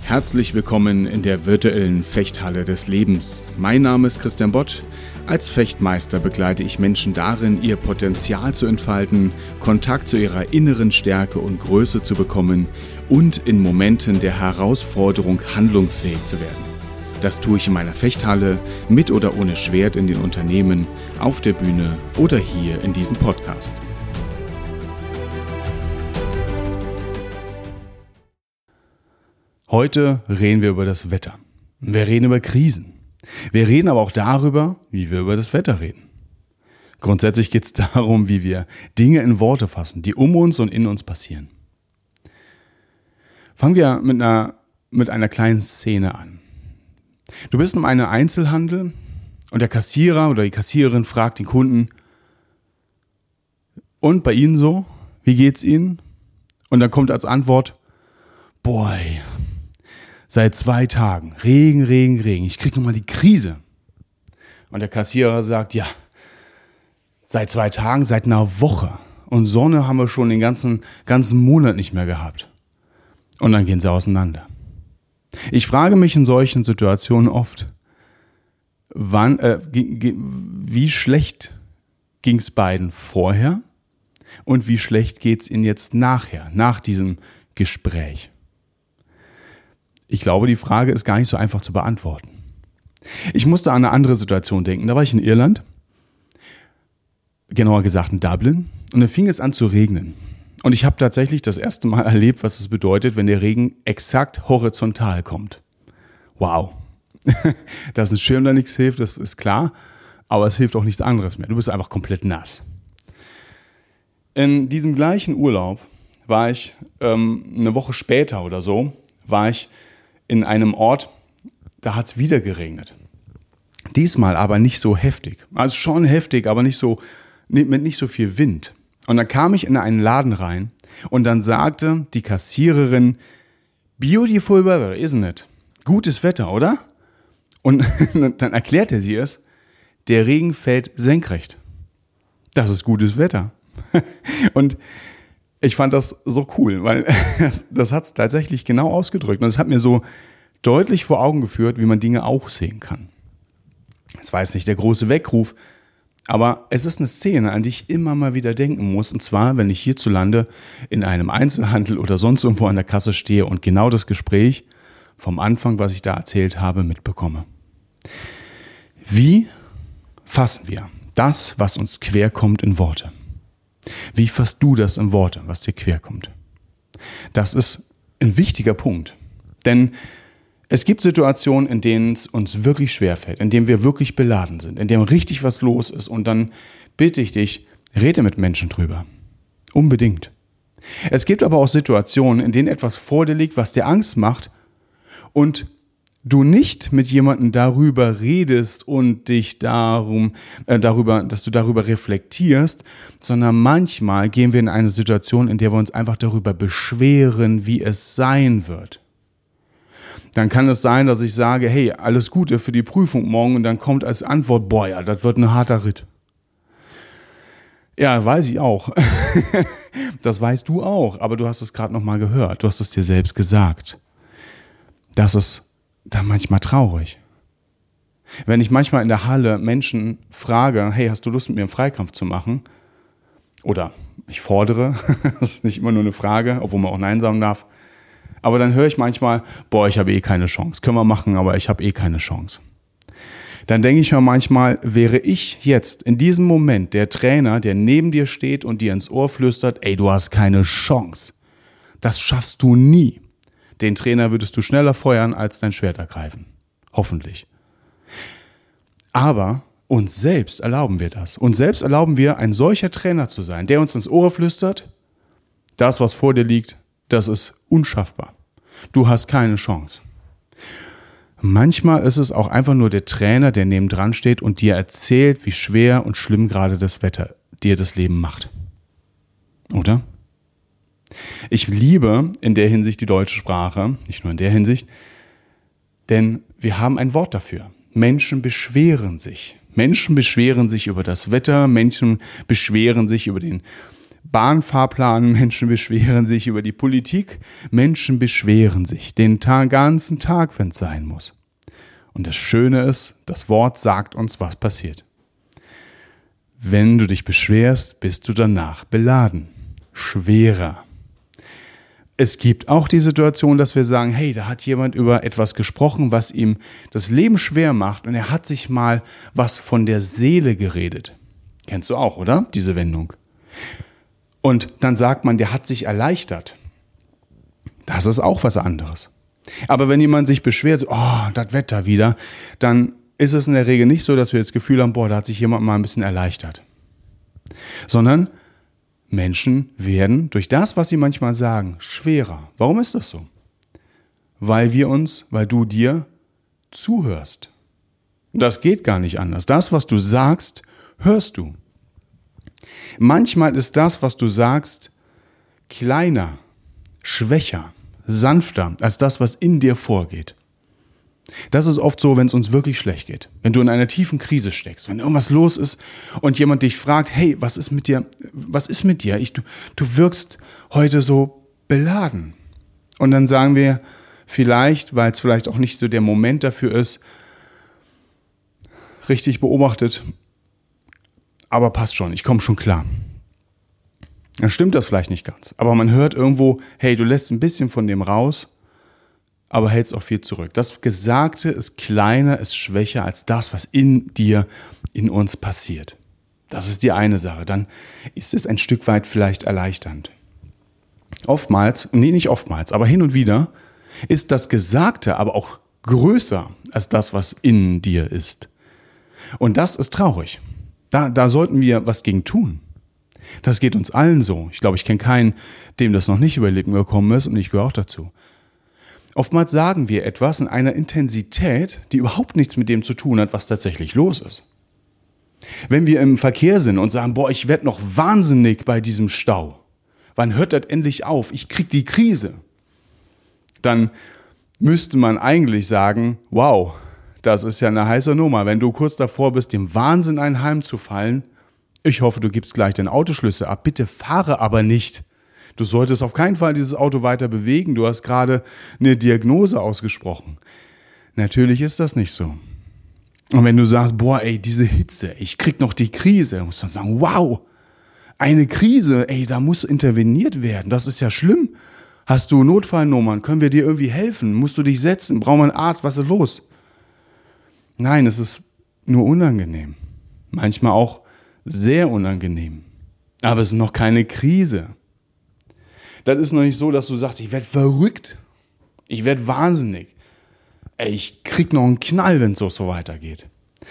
Herzlich willkommen in der virtuellen Fechthalle des Lebens. Mein Name ist Christian Bott. Als Fechtmeister begleite ich Menschen darin, ihr Potenzial zu entfalten, Kontakt zu ihrer inneren Stärke und Größe zu bekommen und in Momenten der Herausforderung handlungsfähig zu werden. Das tue ich in meiner Fechthalle, mit oder ohne Schwert in den Unternehmen, auf der Bühne oder hier in diesem Podcast. Heute reden wir über das Wetter. Wir reden über Krisen. Wir reden aber auch darüber, wie wir über das Wetter reden. Grundsätzlich geht es darum, wie wir Dinge in Worte fassen, die um uns und in uns passieren. Fangen wir mit einer kleinen Szene an. Du bist in einem Einzelhandel und der Kassierer oder die Kassiererin fragt den Kunden: Und bei Ihnen so? Wie geht's Ihnen? Und dann kommt als Antwort: Boy, seit 2 Tagen, Regen, ich krieg nochmal die Krise. Und der Kassierer sagt: Ja, seit 2 Tagen, seit einer Woche. Und Sonne haben wir schon den ganzen Monat nicht mehr gehabt. Und dann gehen sie auseinander. Ich frage mich in solchen Situationen oft, wie schlecht ging es beiden vorher und wie schlecht geht es ihnen jetzt nachher, nach diesem Gespräch. Ich glaube, die Frage ist gar nicht so einfach zu beantworten. Ich musste an eine andere Situation denken. Da war ich in Irland, genauer gesagt in Dublin, und dann fing es an zu regnen. Und ich habe tatsächlich das erste Mal erlebt, was es bedeutet, wenn der Regen exakt horizontal kommt. Wow. Dass ein Schirm da nichts hilft, das ist klar, aber es hilft auch nichts anderes mehr. Du bist einfach komplett nass. In diesem gleichen Urlaub war ich eine Woche später oder so, war ich in einem Ort, da hat es wieder geregnet. Diesmal aber nicht so heftig. Also schon heftig, aber mit nicht so viel Wind. Und dann kam ich in einen Laden rein und dann sagte die Kassiererin: Beautiful weather, isn't it? Gutes Wetter, oder? Und dann erklärte sie es: Der Regen fällt senkrecht. Das ist gutes Wetter. Und ich fand das so cool, weil das hat es tatsächlich genau ausgedrückt. Und es hat mir so deutlich vor Augen geführt, wie man Dinge auch sehen kann. Es war jetzt nicht der große Weckruf, aber es ist eine Szene, an die ich immer mal wieder denken muss. Und zwar, wenn ich hierzulande in einem Einzelhandel oder sonst irgendwo an der Kasse stehe und genau das Gespräch vom Anfang, was ich da erzählt habe, mitbekomme. Wie fassen wir das, was uns querkommt, in Worte? Wie fasst du das in Worte, was dir querkommt? Das ist ein wichtiger Punkt. Denn es gibt Situationen, in denen es uns wirklich schwerfällt, in denen wir wirklich beladen sind, in denen richtig was los ist. Und dann bitte ich dich, rede mit Menschen drüber. Unbedingt. Es gibt aber auch Situationen, in denen etwas vor dir liegt, was dir Angst macht und du nicht mit jemandem darüber redest und dich dass du darüber reflektierst, sondern manchmal gehen wir in eine Situation, in der wir uns einfach darüber beschweren, wie es sein wird. Dann kann es sein, dass ich sage: Hey, alles Gute für die Prüfung morgen, und dann kommt als Antwort: Boah, ja, das wird ein harter Ritt. Ja, weiß ich auch. Das weißt du auch, aber du hast es gerade nochmal gehört. Du hast es dir selbst gesagt. Das ist dann manchmal traurig. Wenn ich manchmal in der Halle Menschen frage: Hey, hast du Lust, mit mir einen Freikampf zu machen? Oder ich fordere, das ist nicht immer nur eine Frage, obwohl man auch Nein sagen darf. Aber dann höre ich manchmal: Boah, ich habe eh keine Chance. Können wir machen, aber ich habe eh keine Chance. Dann denke ich mir manchmal, wäre ich jetzt in diesem Moment der Trainer, der neben dir steht und dir ins Ohr flüstert: Ey, du hast keine Chance. Das schaffst du nie. Den Trainer würdest du schneller feuern als dein Schwert ergreifen. Hoffentlich. Aber uns selbst erlauben wir das. Uns selbst erlauben wir, ein solcher Trainer zu sein, der uns ins Ohr flüstert: Das, was vor dir liegt, das ist unschaffbar. Du hast keine Chance. Manchmal ist es auch einfach nur der Trainer, der nebendran steht und dir erzählt, wie schwer und schlimm gerade das Wetter dir das Leben macht. Oder? Ich liebe in der Hinsicht die deutsche Sprache, nicht nur in der Hinsicht, denn wir haben ein Wort dafür. Menschen beschweren sich. Menschen beschweren sich über das Wetter, Menschen beschweren sich über den Bahnfahrplan, Menschen beschweren sich über die Politik, Menschen beschweren sich den ganzen Tag, wenn es sein muss. Und das Schöne ist, das Wort sagt uns, was passiert. Wenn du dich beschwerst, bist du danach beladen, schwerer. Es gibt auch die Situation, dass wir sagen, hey, da hat jemand über etwas gesprochen, was ihm das Leben schwer macht und er hat sich mal was von der Seele geredet. Kennst du auch, oder? Diese Wendung. Und dann sagt man, der hat sich erleichtert. Das ist auch was anderes. Aber wenn jemand sich beschwert, so, oh, das Wetter wieder, dann ist es in der Regel nicht so, dass wir das Gefühl haben, boah, da hat sich jemand mal ein bisschen erleichtert. Sondern Menschen werden durch das, was sie manchmal sagen, schwerer. Warum ist das so? Weil du dir zuhörst. Das geht gar nicht anders. Das, was du sagst, hörst du. Manchmal ist das, was du sagst, kleiner, schwächer, sanfter als das, was in dir vorgeht. Das ist oft so, wenn es uns wirklich schlecht geht. Wenn du in einer tiefen Krise steckst, wenn irgendwas los ist und jemand dich fragt, hey, was ist mit dir? Du wirkst heute so beladen. Und dann sagen wir vielleicht, weil es vielleicht auch nicht so der Moment dafür ist, richtig beobachtet, aber passt schon, ich komme schon klar. Dann stimmt das vielleicht nicht ganz, aber man hört irgendwo, hey, du lässt ein bisschen von dem raus, aber hältst auch viel zurück. Das Gesagte ist kleiner, ist schwächer als das, was in dir, in uns passiert. Das ist die eine Sache. Dann ist es ein Stück weit vielleicht erleichternd. Nicht oftmals, aber hin und wieder ist das Gesagte aber auch größer als das, was in dir ist. Und das ist traurig. Da sollten wir was gegen tun. Das geht uns allen so. Ich glaube, ich kenne keinen, dem das noch nicht über die Lippen gekommen ist und ich gehöre auch dazu. Oftmals sagen wir etwas in einer Intensität, die überhaupt nichts mit dem zu tun hat, was tatsächlich los ist. Wenn wir im Verkehr sind und sagen, boah, ich werde noch wahnsinnig bei diesem Stau. Wann hört das endlich auf? Ich krieg die Krise. Dann müsste man eigentlich sagen, wow, das ist ja eine heiße Nummer. Wenn du kurz davor bist, dem Wahnsinn einheimzufallen, ich hoffe, du gibst gleich deinen Autoschlüssel ab. Bitte fahre aber nicht. Du solltest auf keinen Fall dieses Auto weiter bewegen. Du hast gerade eine Diagnose ausgesprochen. Natürlich ist das nicht so. Und wenn du sagst, boah, ey, diese Hitze, ich krieg noch die Krise, musst du dann sagen, wow, eine Krise, ey, da muss interveniert werden. Das ist ja schlimm. Hast du Notfallnummern? Können wir dir irgendwie helfen? Musst du dich setzen? Brauchen wir einen Arzt? Was ist los? Nein, es ist nur unangenehm. Manchmal auch sehr unangenehm. Aber es ist noch keine Krise. Das ist noch nicht so, dass du sagst, ich werde verrückt. Ich werde wahnsinnig. Ey, ich krieg noch einen Knall, wenn es so weitergeht.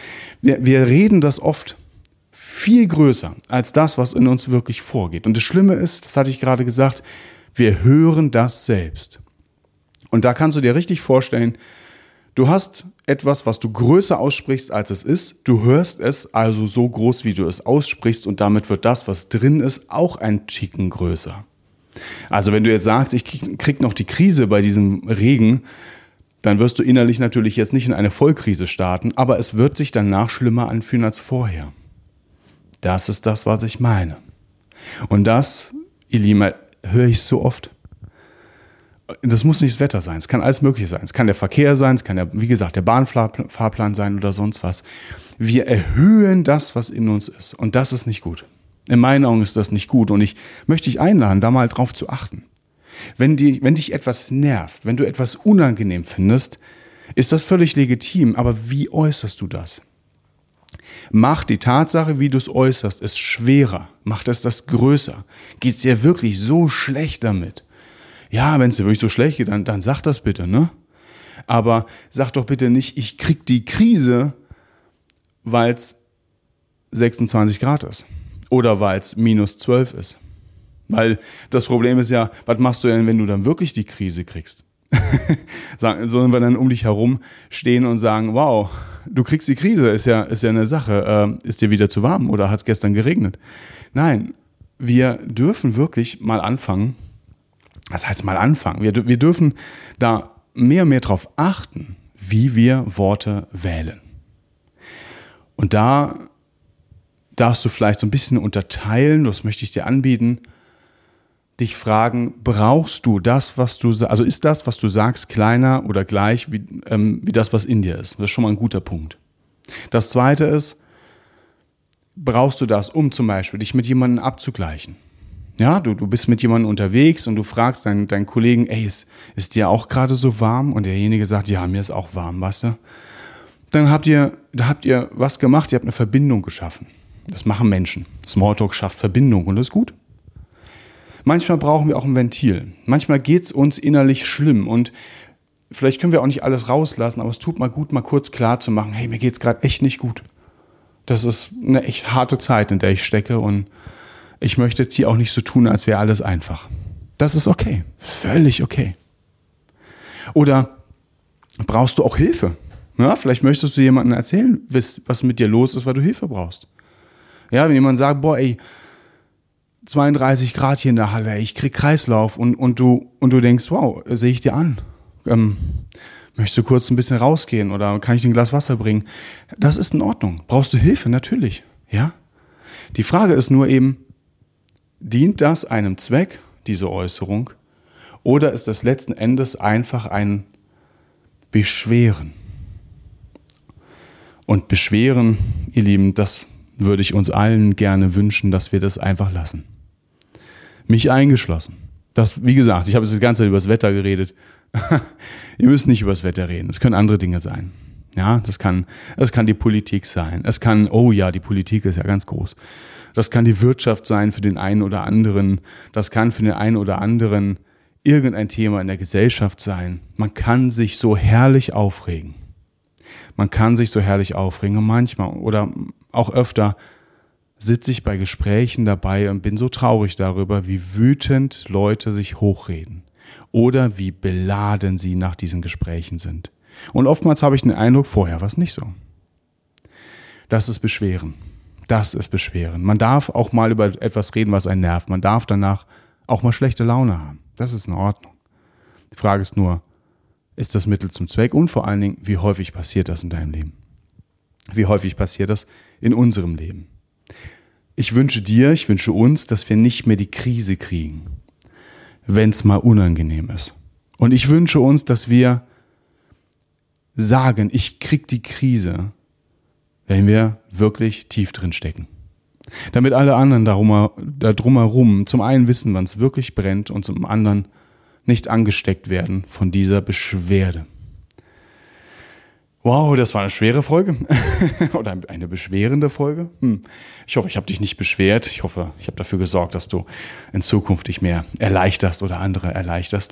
Wir reden das oft viel größer als das, was in uns wirklich vorgeht. Und das Schlimme ist, das hatte ich gerade gesagt, wir hören das selbst. Und da kannst du dir richtig vorstellen, du hast etwas, was du größer aussprichst, als es ist. Du hörst es also so groß, wie du es aussprichst. Und damit wird das, was drin ist, auch ein Ticken größer. Also wenn du jetzt sagst, ich krieg noch die Krise bei diesem Regen, dann wirst du innerlich natürlich jetzt nicht in eine Vollkrise starten, aber es wird sich danach schlimmer anfühlen als vorher. Das ist das, was ich meine. Und das, ihr Lieben, höre ich so oft. Das muss nicht das Wetter sein, es kann alles Mögliche sein. Es kann der Verkehr sein, es kann, wie gesagt, der Bahnfahrplan sein oder sonst was. Wir erhöhen das, was in uns ist. Und das ist nicht gut. In meinen Augen ist das nicht gut und ich möchte dich einladen, da mal drauf zu achten. Wenn dich etwas nervt, wenn du etwas unangenehm findest, ist das völlig legitim, aber wie äußerst du das? Mach die Tatsache, wie du es äußerst, es schwerer, macht es das größer. Geht es dir wirklich so schlecht damit? Ja, wenn es dir wirklich so schlecht geht, dann sag das bitte, ne? Aber sag doch bitte nicht, ich krieg die Krise, weil es 26 Grad ist. Oder weil es -12 ist. Weil das Problem ist ja, was machst du denn, wenn du dann wirklich die Krise kriegst? Sollen wir dann um dich herum stehen und sagen, wow, du kriegst die Krise, ist ja eine Sache. Ist dir wieder zu warm oder hat es gestern geregnet? Nein, wir dürfen wirklich mal anfangen. Was heißt mal anfangen? Wir dürfen da mehr drauf achten, wie wir Worte wählen. Und da darfst du vielleicht so ein bisschen unterteilen, das möchte ich dir anbieten, dich fragen, brauchst du das, was du sagst, also ist das, was du sagst, kleiner oder gleich wie das, was in dir ist? Das ist schon mal ein guter Punkt. Das Zweite ist, brauchst du das, um zum Beispiel dich mit jemandem abzugleichen? Ja, du bist mit jemandem unterwegs und du fragst deinen Kollegen, ey, ist dir auch gerade so warm? Und derjenige sagt, ja, mir ist auch warm, weißt du? Dann habt ihr was gemacht, ihr habt eine Verbindung geschaffen. Das machen Menschen. Smalltalk schafft Verbindung und das ist gut. Manchmal brauchen wir auch ein Ventil. Manchmal geht es uns innerlich schlimm und vielleicht können wir auch nicht alles rauslassen, aber es tut mal gut, mal kurz klar zu machen, hey, mir geht's gerade echt nicht gut. Das ist eine echt harte Zeit, in der ich stecke und ich möchte jetzt hier auch nicht so tun, als wäre alles einfach. Das ist okay. Völlig okay. Oder brauchst du auch Hilfe? Ja, vielleicht möchtest du jemandem erzählen, was mit dir los ist, weil du Hilfe brauchst. Ja, wenn jemand sagt, boah, ey, 32 Grad hier in der Halle, ey, ich krieg Kreislauf und du denkst, wow, sehe ich dir an. Möchtest du kurz ein bisschen rausgehen oder kann ich dir ein Glas Wasser bringen? Das ist in Ordnung. Brauchst du Hilfe? Natürlich. Ja. Die Frage ist nur eben, dient das einem Zweck, diese Äußerung, oder ist das letzten Endes einfach ein Beschweren? Und Beschweren, ihr Lieben, das würde ich uns allen gerne wünschen, dass wir das einfach lassen. Mich eingeschlossen. Das, wie gesagt, ich habe jetzt die ganze Zeit über das Wetter geredet. Ihr müsst nicht über das Wetter reden. Es können andere Dinge sein. Ja, das kann die Politik sein. Es kann, oh ja, die Politik ist ja ganz groß. Das kann die Wirtschaft sein für den einen oder anderen. Das kann für den einen oder anderen irgendein Thema in der Gesellschaft sein. Man kann sich so herrlich aufregen. Man kann sich so herrlich aufregen. Und manchmal oder auch öfter sitze ich bei Gesprächen dabei und bin so traurig darüber, wie wütend Leute sich hochreden. Oder wie beladen sie nach diesen Gesprächen sind. Und oftmals habe ich den Eindruck, vorher war es nicht so. Das ist Beschweren. Das ist Beschweren. Man darf auch mal über etwas reden, was einen nervt. Man darf danach auch mal schlechte Laune haben. Das ist in Ordnung. Die Frage ist nur, ist das Mittel zum Zweck? Und vor allen Dingen, wie häufig passiert das in deinem Leben? Wie häufig passiert das in unserem Leben? Ich wünsche uns, dass wir nicht mehr die Krise kriegen, wenn es mal unangenehm ist. Und ich wünsche uns, dass wir sagen, ich krieg die Krise, wenn wir wirklich tief drin stecken. Damit alle anderen da drumherum zum einen wissen, wann es wirklich brennt und zum anderen nicht angesteckt werden von dieser Beschwerde. Wow, das war eine schwere Folge oder eine beschwerende Folge. Ich hoffe, ich habe dich nicht beschwert. Ich hoffe, ich habe dafür gesorgt, dass du in Zukunft dich mehr erleichterst oder andere erleichterst.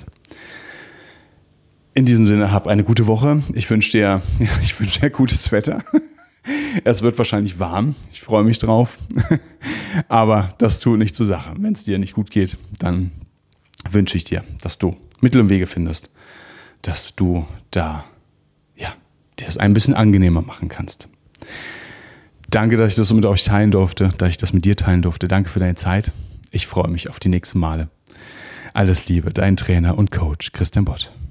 In diesem Sinne, hab eine gute Woche. Ich wünsche dir gutes Wetter. Es wird wahrscheinlich warm. Ich freue mich drauf. Aber das tut nicht zur Sache. Wenn es dir nicht gut geht, dann wünsche ich dir, dass du Mittel und Wege findest, dass du da dir es ein bisschen angenehmer machen kannst. Danke, dass ich das mit euch teilen durfte, dass ich das mit dir teilen durfte. Danke für deine Zeit. Ich freue mich auf die nächsten Male. Alles Liebe, dein Trainer und Coach Christian Bott.